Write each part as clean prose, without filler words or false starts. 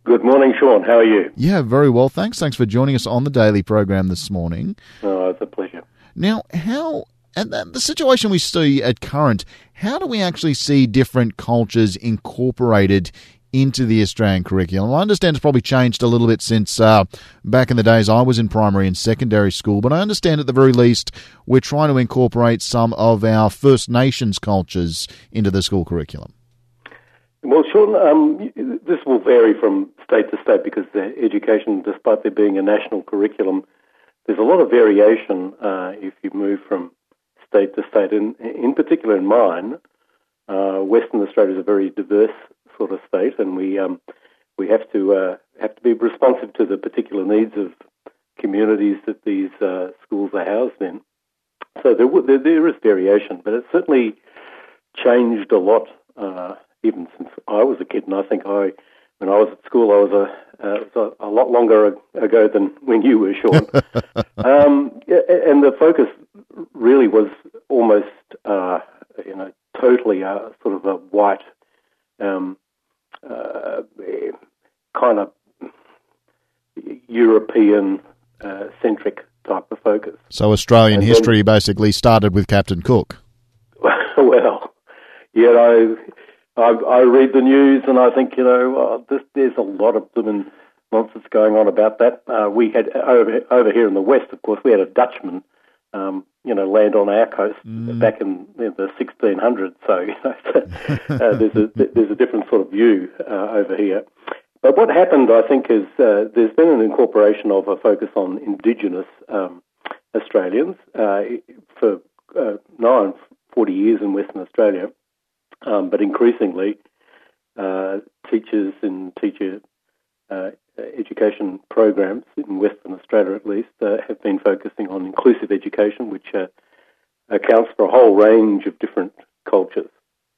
Good morning, Sean. How are you? Yeah, very well, thanks. Thanks for joining us on the daily program this morning. Oh, it's a pleasure. Now, and the situation we see at current, how do we actually see different cultures incorporated into the Australian curriculum? I understand it's probably changed a little bit since back in the days I was in primary and secondary school, but I understand at the very least we're trying to incorporate some of our First Nations cultures into the school curriculum. Well, Sean, this will vary from state to state because the education, despite there being a national curriculum, there's a lot of variation if you move from state to state. And in particular in mine, Western Australia is a very diverse sort of state, and we have to be responsive to the particular needs of communities that these schools are housed in. So there is variation, but it's certainly changed a lot. Even since I was a kid, and I think when I was at school, it was a lot longer ago than when you were, Sean. And the focus really was almost, totally sort of a white, kind of European centric type of focus. So Australian history basically started with Captain Cook. Well, yeah, I read the news and I think, there's a lot of blooming nonsense going on about that. We had, over here in the West, of course, we had a Dutchman, land on our coast back in the 1600s. So, there's a different sort of view over here. But what happened, I think, is there's been an incorporation of a focus on Indigenous Australians for 40 years in Western Australia. But increasingly, teachers and teacher education programs in Western Australia, at least, have been focusing on inclusive education, which accounts for a whole range of different cultures.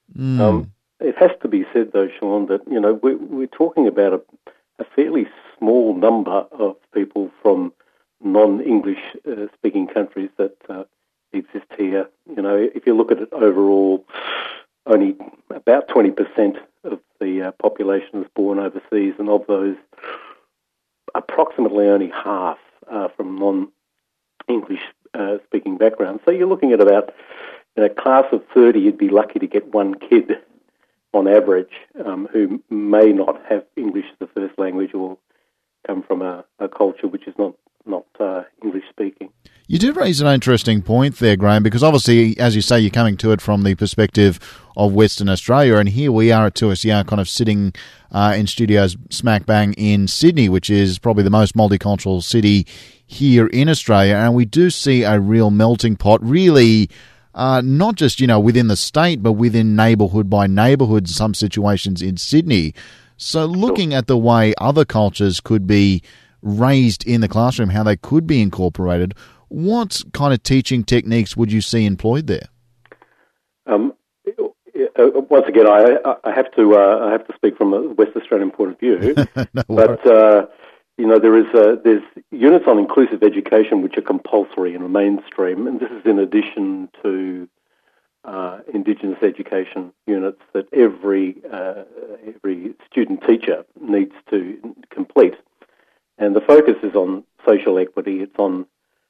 It has to be said, though, Sean, that we're talking about a fairly small number of people from non-English speaking countries that exist here. If you look at it overall, only about 20% of the population is born overseas, and of those, approximately only half are from non-English speaking backgrounds. So you're looking at about, in a class of 30, you'd be lucky to get one kid on average who may not have English as a first language or come from a culture which is not English speaking. You do raise an interesting point there, Graham, because obviously, as you say, you're coming to it from the perspective of Western Australia, and here we are at 2SER kind of sitting in studios smack bang in Sydney, which is probably the most multicultural city here in Australia, and we do see a real melting pot, really, not just, within the state, but within neighbourhood by neighbourhood, some situations in Sydney. So looking at the way other cultures could be raised in the classroom, how they could be incorporated, what kind of teaching techniques would you see employed there? Once again, I have to speak from a West Australian point of view. No but there's units on inclusive education which are compulsory and mainstream, and this is in addition to Indigenous education units that every student teacher needs to complete. And the focus is on social equity. It's on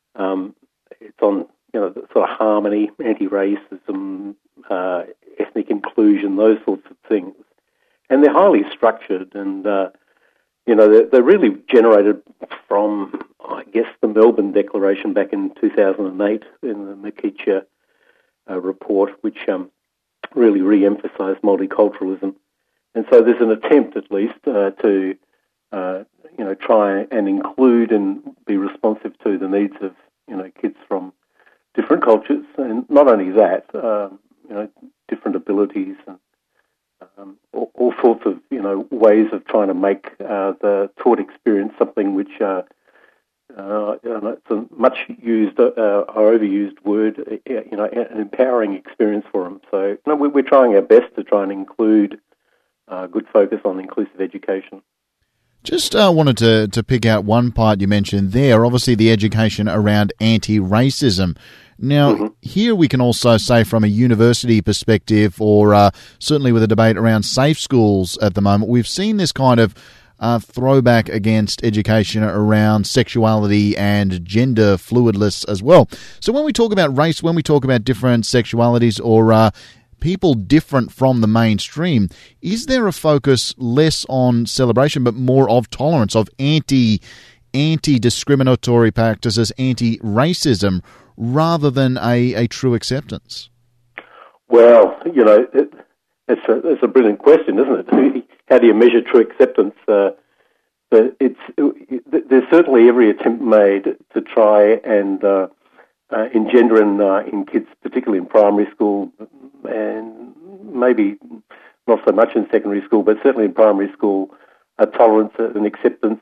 the sort of harmony, anti-racism, ethnic inclusion, those sorts of things. And they're highly structured, and they're really generated from, I guess, the Melbourne Declaration back in 2008 in the Makicha report, which really re-emphasised multiculturalism. And so there's an attempt, at least, to try and include and be responsive to the needs of, kids from different cultures. And not only that, different abilities and all sorts of, ways of trying to make the taught experience something which, it's a much used, overused word, an empowering experience for them. So, we're trying our best to try and include good focus on inclusive education. Just wanted to pick out one part you mentioned there, obviously the education around anti-racism. Now, here we can also say from a university perspective, or certainly with a debate around safe schools at the moment, we've seen this kind of throwback against education around sexuality and gender fluidness as well. So when we talk about race, when we talk about different sexualities or people different from the mainstream, is there a focus less on celebration but more of tolerance, of anti-discriminatory practices, anti-racism, rather than a true acceptance? Well, it's a brilliant question, isn't it? How do you measure true acceptance? But there's certainly every attempt made to try and engender in kids, particularly in primary school, and maybe not so much in secondary school, but certainly in primary school, a tolerance and acceptance,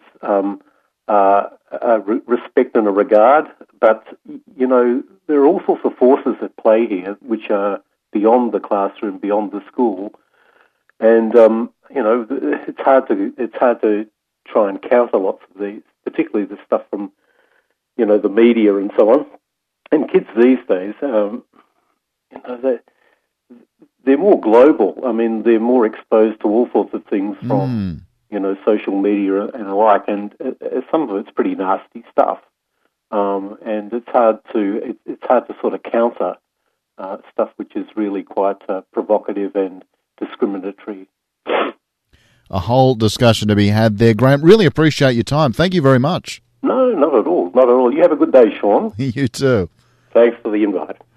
respect and a regard. But, there are all sorts of forces at play here which are beyond the classroom, beyond the school. And, it's hard to try and counter lots of these, particularly the stuff from, the media and so on. And kids these days, they're more global. I mean, they're more exposed to all sorts of things from, social media and the like, and some of it's pretty nasty stuff. And it's hard to sort of counter stuff which is really quite provocative and discriminatory. A whole discussion to be had there, Graham. Really appreciate your time. Thank you very much. No, not at all. Not at all. You have a good day, Sean. You too. Thanks for the invite.